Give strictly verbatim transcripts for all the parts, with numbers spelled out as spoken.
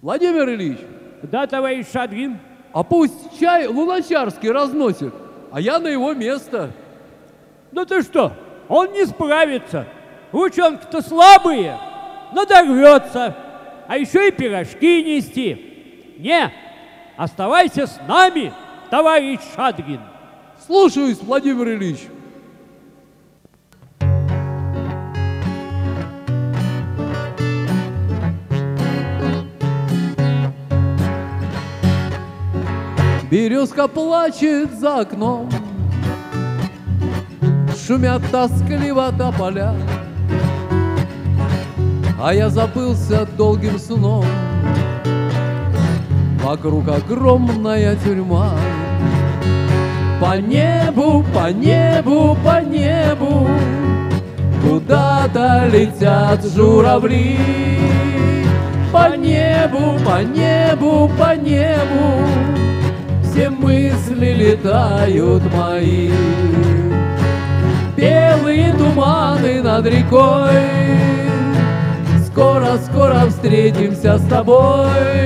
Владимир Ильич, Да, товарищ Шадрин. а пусть чай Луначарский разносит, а я на его место. Да ты что, он не справится. Ручонки-то слабые, надорвется. А еще и пирожки нести. Не, оставайся с нами, товарищ Шадрин. Слушаюсь, Владимир Ильич. Березка плачет за окном, шумят тоскливо тополя, а я забылся долгим сном. Вокруг огромная тюрьма. По небу, по небу, по небу куда-то летят журавли. По небу, по небу, по небу все мысли летают мои. Белые туманы над рекой, скоро-скоро встретимся с тобой.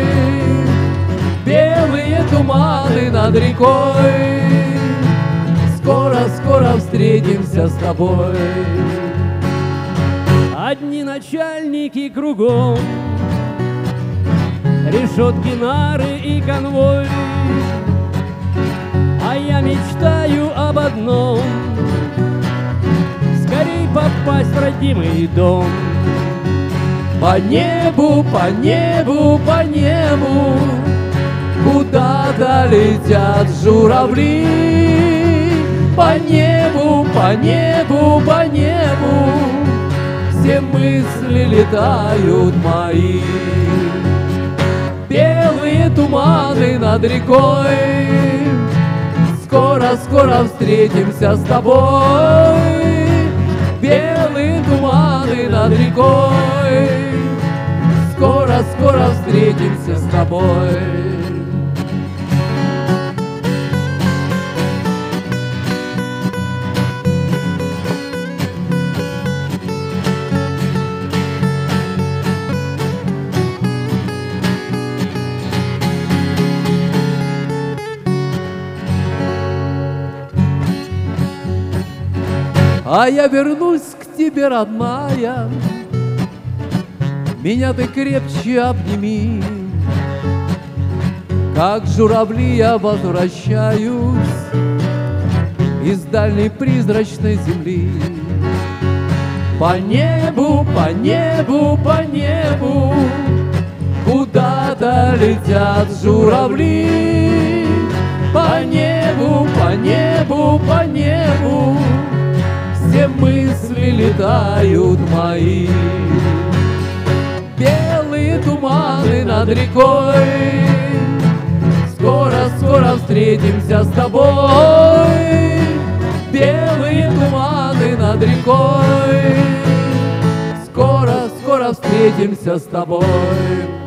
Белые туманы над рекой, скоро-скоро встретимся с тобой. Одни начальники кругом, решетки, нары и конвой. А я мечтаю об одном — скорей попасть в родимый дом. По небу, по небу, по небу куда-то летят журавли. По небу, по небу, по небу все мысли летают мои. Белые туманы над рекой, скоро-скоро встретимся с тобой. Белые туманы над рекой, скоро-скоро встретимся с тобой. А я вернусь к тебе, родная, меня ты крепче обними. Как журавли я возвращаюсь из дальней призрачной земли. По небу, по небу, по небу куда-то летят журавли. По небу, по небу, по небу все мысли летают мои. Белые туманы над рекой, скоро-скоро встретимся с тобой. Белые туманы над рекой, скоро-скоро встретимся с тобой.